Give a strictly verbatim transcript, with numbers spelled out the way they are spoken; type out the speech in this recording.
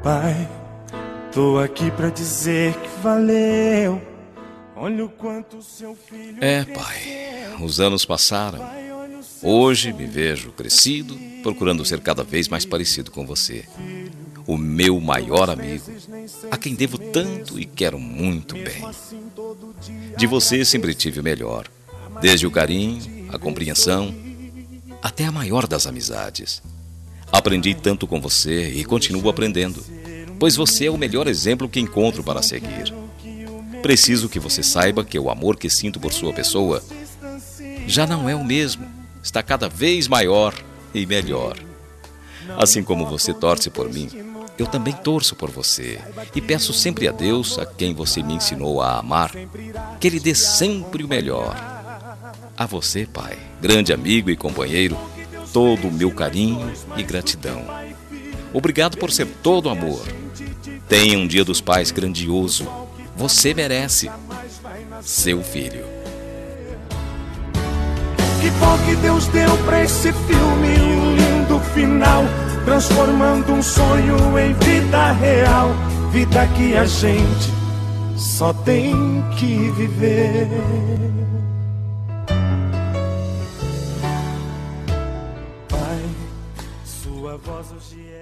Pai, tô aqui pra dizer que valeu. Olha o quanto seu filho É, pai, os anos passaram. Hoje me vejo crescido, procurando ser cada vez mais parecido com você. O meu maior amigo, a quem devo tanto e quero muito bem. De você sempre tive o melhor, desde o carinho, a compreensão, até a maior das amizades. Aprendi tanto com você e continuo aprendendo, pois você é o melhor exemplo que encontro para seguir. Preciso que você saiba que o amor que sinto por sua pessoa já não é o mesmo, está cada vez maior e melhor. Assim como você torce por mim, eu também torço por você e peço sempre a Deus, a quem você me ensinou a amar, que Ele dê sempre o melhor. A você, pai, grande amigo e companheiro, todo o meu carinho e gratidão. Obrigado por ser todo amor. Tenha um Dia dos Pais grandioso. Você merece. Seu filho. Que bom que Deus deu pra esse filme um lindo final, transformando um sonho em vida real. Vida que a gente só tem que viver. Pai, sua voz hoje é